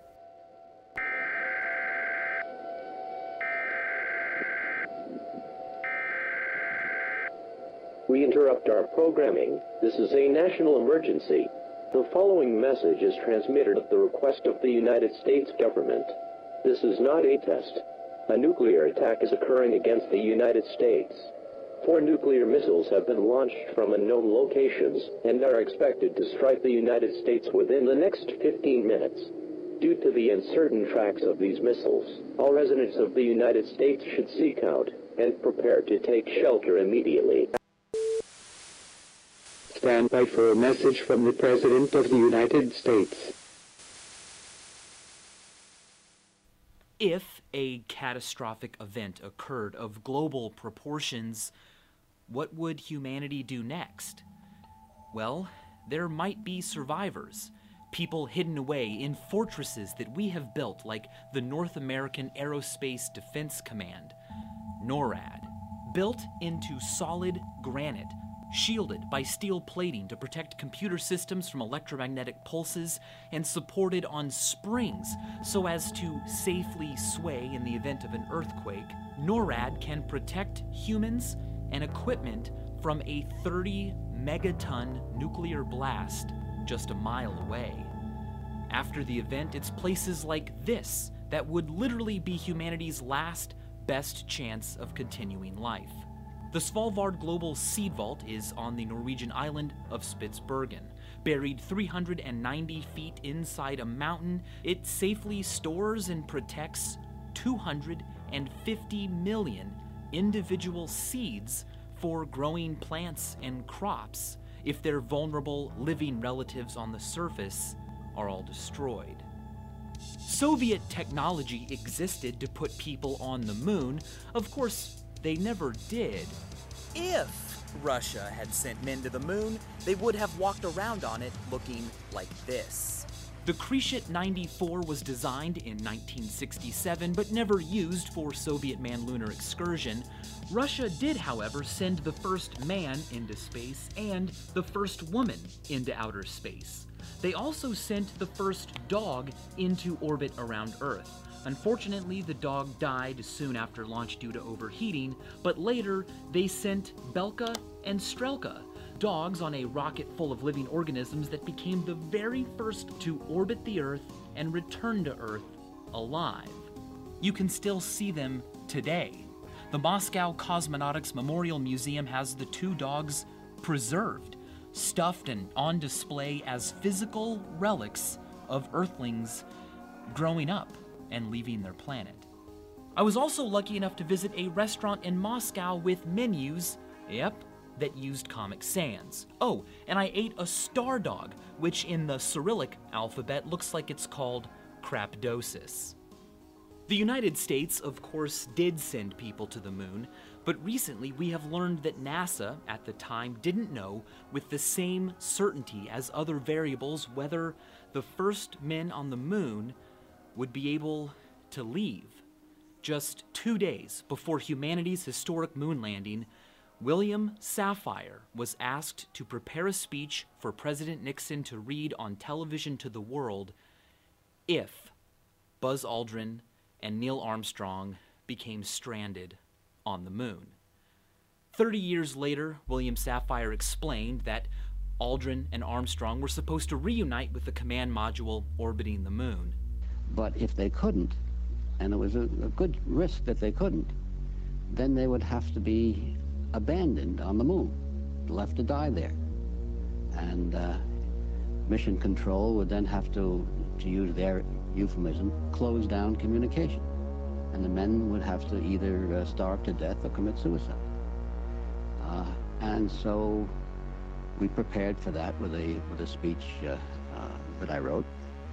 We interrupt our programming. This is a national emergency. The following message is transmitted at the request of the United States government. This is not a test. A nuclear attack is occurring against the United States. Four nuclear missiles have been launched from unknown locations and are expected to strike the United States within the next fifteen minutes. Due to the uncertain tracks of these missiles, all residents of the United States should seek out and prepare to take shelter immediately. Stand by for a message from the President of the United States. If a catastrophic event occurred of global proportions, what would humanity do next? Well, there might be survivors, people hidden away in fortresses that we have built, like the North American Aerospace Defense Command, NORAD, built into solid granite, shielded by steel plating to protect computer systems from electromagnetic pulses, and supported on springs so as to safely sway in the event of an earthquake. NORAD can protect humans and equipment from a thirty megaton nuclear blast just a mile away. After the event, it's places like this that would literally be humanity's last best chance of continuing life. The Svalbard Global Seed Vault is on the Norwegian island of Spitsbergen. Buried three hundred ninety feet inside a mountain, it safely stores and protects two hundred fifty million individual seeds for growing plants and crops if their vulnerable living relatives on the surface are all destroyed. Soviet technology existed to put people on the moon. Of course, they never did. If Russia had sent men to the moon, they would have walked around on it looking like this. The Krishit ninety-four was designed in nineteen sixty-seven, but never used for Soviet manned lunar excursion. Russia did, however, send the first man into space and the first woman into outer space. They also sent the first dog into orbit around Earth. Unfortunately, the dog died soon after launch due to overheating, but later they sent Belka and Strelka, dogs on a rocket full of living organisms that became the very first to orbit the Earth and return to Earth alive. You can still see them today. The Moscow Cosmonautics Memorial Museum has the two dogs preserved, stuffed and on display as physical relics of Earthlings growing up and leaving their planet. I was also lucky enough to visit a restaurant in Moscow with menus, yep, that used Comic Sans. Oh, and I ate a star dog, which in the Cyrillic alphabet looks like it's called Crapdosis. The United States, of course, did send people to the moon, but recently we have learned that NASA, at the time, didn't know with the same certainty as other variables whether the first men on the moon would be able to leave. Just two days before humanity's historic moon landing, William Safire was asked to prepare a speech for President Nixon to read on television to the world if Buzz Aldrin and Neil Armstrong became stranded on the moon. Thirty years later, William Safire explained that Aldrin and Armstrong were supposed to reunite with the command module orbiting the moon. But if they couldn't, and it was a, a good risk that they couldn't, then they would have to be abandoned on the moon, left to die there. And uh, Mission Control would then have to, to use their euphemism, close down communication. And the men would have to either uh, starve to death or commit suicide. Uh, and so we prepared for that with a, with a speech uh, uh, that I wrote.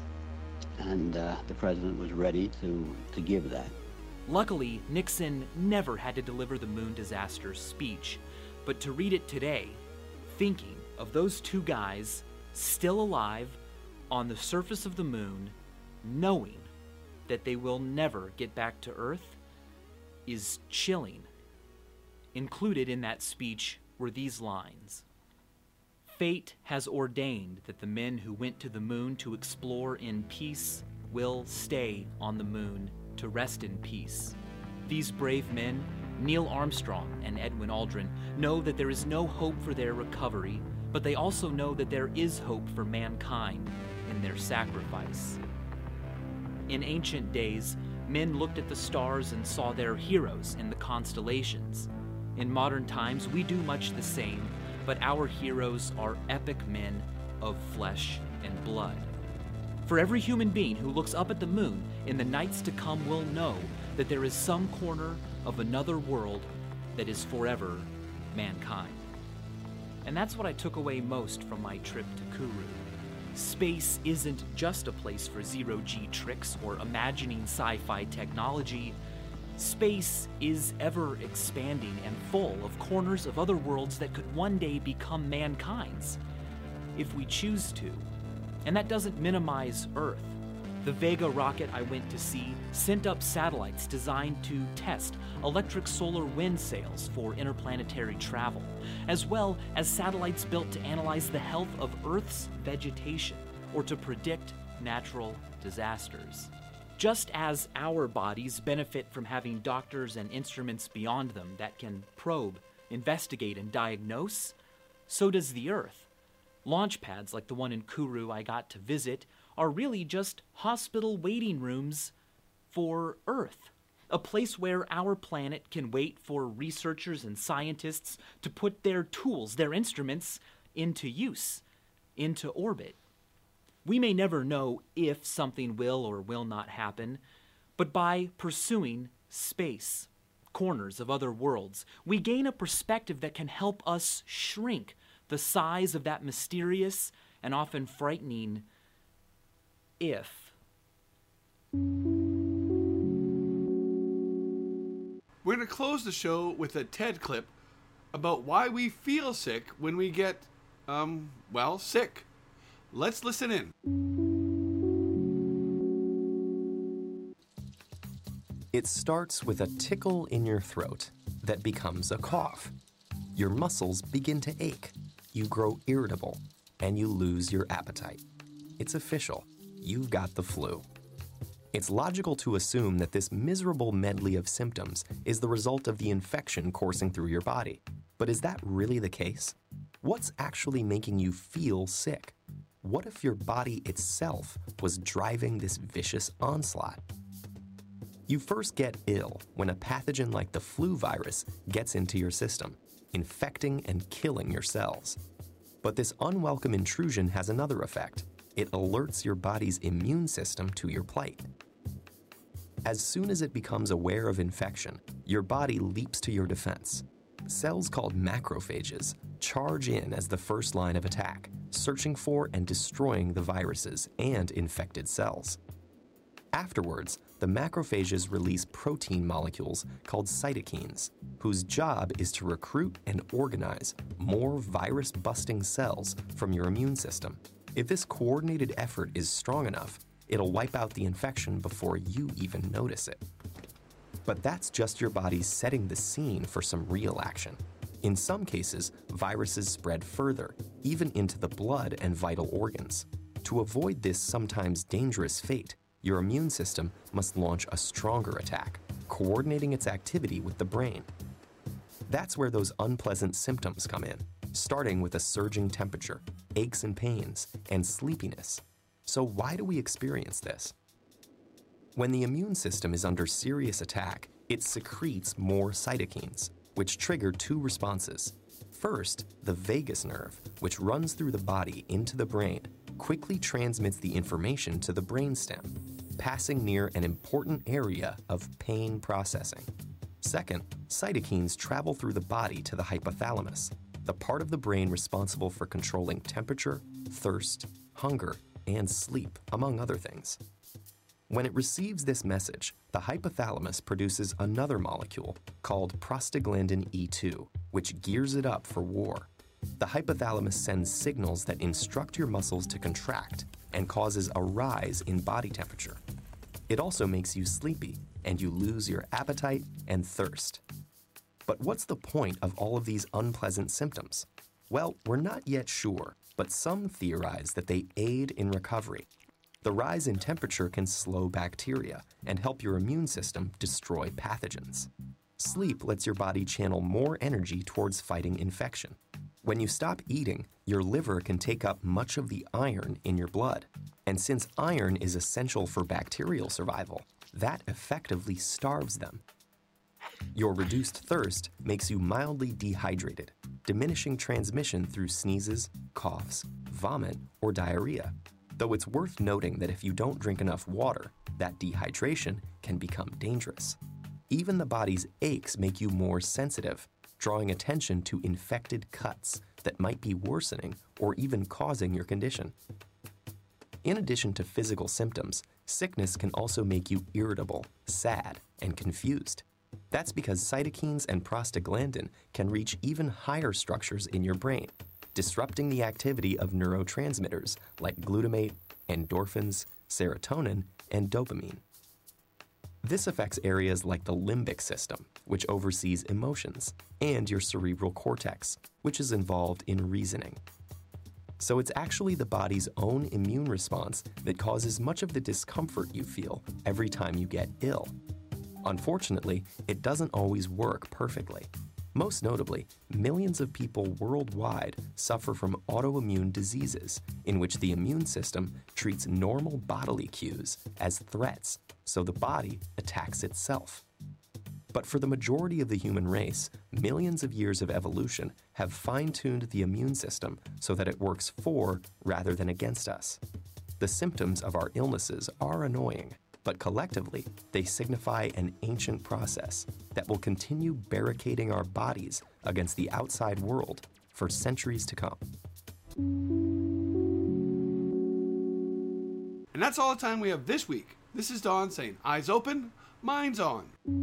And uh, the president was ready to, to give that. Luckily, Nixon never had to deliver the moon disaster speech, but to read it today, thinking of those two guys still alive on the surface of the moon, knowing that they will never get back to Earth, is chilling. Included in that speech were these lines: "Fate has ordained that the men who went to the moon to explore in peace will stay on the moon to rest in peace. These brave men, Neil Armstrong and Edwin Aldrin, know that there is no hope for their recovery, but they also know that there is hope for mankind in their sacrifice." In ancient days, men looked at the stars and saw their heroes in the constellations. In modern times, we do much the same, but our heroes are epic men of flesh and blood. For every human being who looks up at the moon in the nights to come will know that there is some corner of another world that is forever mankind. And that's what I took away most from my trip to Kourou. Space isn't just a place for zero-G tricks or imagining sci-fi technology. Space is ever expanding and full of corners of other worlds that could one day become mankind's, if we choose to. And that doesn't minimize Earth. The Vega rocket I went to see sent up satellites designed to test electric solar wind sails for interplanetary travel, as well as satellites built to analyze the health of Earth's vegetation or to predict natural disasters. Just as our bodies benefit from having doctors and instruments beyond them that can probe, investigate, and diagnose, so does the Earth. Launch pads like the one in Kourou I got to visit are really just hospital waiting rooms for Earth, a place where our planet can wait for researchers and scientists to put their tools, their instruments, into use, into orbit. We may never know if something will or will not happen, but by pursuing space, corners of other worlds, we gain a perspective that can help us shrink the size of that mysterious and often frightening if. We're going to close the show with a TED clip about why we feel sick when we get, um, well, sick. Let's listen in. It starts with a tickle in your throat that becomes a cough. Your muscles begin to ache. You grow irritable, and you lose your appetite. It's official. You've got the flu. It's logical to assume that this miserable medley of symptoms is the result of the infection coursing through your body. But is that really the case? What's actually making you feel sick? What if your body itself was driving this vicious onslaught? You first get ill when a pathogen like the flu virus gets into your system, infecting and killing your cells. But this unwelcome intrusion has another effect. It alerts your body's immune system to your plight. As soon as it becomes aware of infection, your body leaps to your defense. Cells called macrophages charge in as the first line of attack, searching for and destroying the viruses and infected cells. Afterwards, the macrophages release protein molecules called cytokines, whose job is to recruit and organize more virus-busting cells from your immune system. If this coordinated effort is strong enough, it'll wipe out the infection before you even notice it. But that's just your body setting the scene for some real action. In some cases, viruses spread further, even into the blood and vital organs. To avoid this sometimes dangerous fate, your immune system must launch a stronger attack, coordinating its activity with the brain. That's where those unpleasant symptoms come in, starting with a surging temperature, aches and pains, and sleepiness. So why do we experience this? When the immune system is under serious attack, it secretes more cytokines, which trigger two responses. First, the vagus nerve, which runs through the body into the brain, quickly transmits the information to the brainstem, passing near an important area of pain processing. Second, cytokines travel through the body to the hypothalamus, the part of the brain responsible for controlling temperature, thirst, hunger, and sleep, among other things. When it receives this message, the hypothalamus produces another molecule called prostaglandin E two, which gears it up for war. The hypothalamus sends signals that instruct your muscles to contract and causes a rise in body temperature. It also makes you sleepy, and you lose your appetite and thirst. But what's the point of all of these unpleasant symptoms? Well, we're not yet sure, but some theorize that they aid in recovery. The rise in temperature can slow bacteria and help your immune system destroy pathogens. Sleep lets your body channel more energy towards fighting infection. When you stop eating, your liver can take up much of the iron in your blood. And since iron is essential for bacterial survival, that effectively starves them. Your reduced thirst makes you mildly dehydrated, diminishing transmission through sneezes, coughs, vomit, or diarrhea. Though it's worth noting that if you don't drink enough water, that dehydration can become dangerous. Even the body's aches make you more sensitive, drawing attention to infected cuts that might be worsening or even causing your condition. In addition to physical symptoms, sickness can also make you irritable, sad, and confused. That's because cytokines and prostaglandin can reach even higher structures in your brain, disrupting the activity of neurotransmitters like glutamate, endorphins, serotonin, and dopamine. This affects areas like the limbic system, which oversees emotions, and your cerebral cortex, which is involved in reasoning. So it's actually the body's own immune response that causes much of the discomfort you feel every time you get ill. Unfortunately, it doesn't always work perfectly. Most notably, millions of people worldwide suffer from autoimmune diseases in which the immune system treats normal bodily cues as threats, so the body attacks itself. But for the majority of the human race, millions of years of evolution have fine-tuned the immune system so that it works for rather than against us. The symptoms of our illnesses are annoying, but collectively, they signify an ancient process that will continue barricading our bodies against the outside world for centuries to come. And that's all the time we have this week. This is Don saying, eyes open, minds on.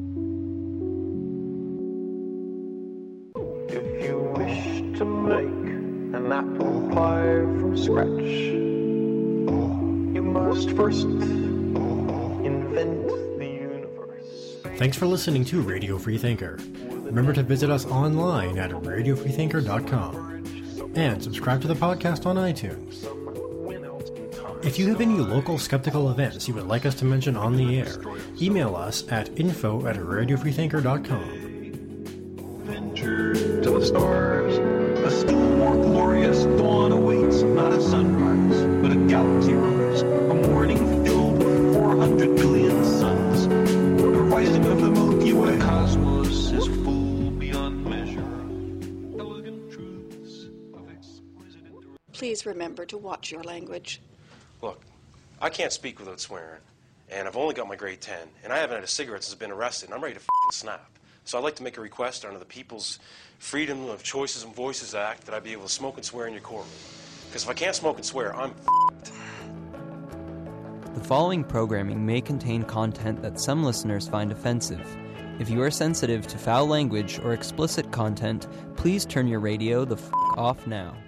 If you wish to make an apple pie from scratch, you must first invent the universe. Thanks for listening to Radio Free Thinker. Remember to visit us online at radio free thinker dot com and subscribe to the podcast on iTunes. If you have any local skeptical events you would like us to mention on the air, email us at info at radio free thinker dot com. Venture to the stars. A still more glorious dawn awaits. Not a sunrise, but a galaxy rose. A morning filled with four hundred billion suns. The rising of the Milky Way. The cosmos is full beyond measure. Elegant truths of exquisite endurance. Please remember to watch your language. Look, I can't speak without swearing, and I've only got my grade ten, and I haven't had a cigarette since I've been arrested, and I'm ready to f***ing snap. So I'd like to make a request under the People's Freedom of Choices and Voices Act that I be able to smoke and swear in your courtroom. Because if I can't smoke and swear, I'm f***ed. The following programming may contain content that some listeners find offensive. If you are sensitive to foul language or explicit content, please turn your radio the f*** off now.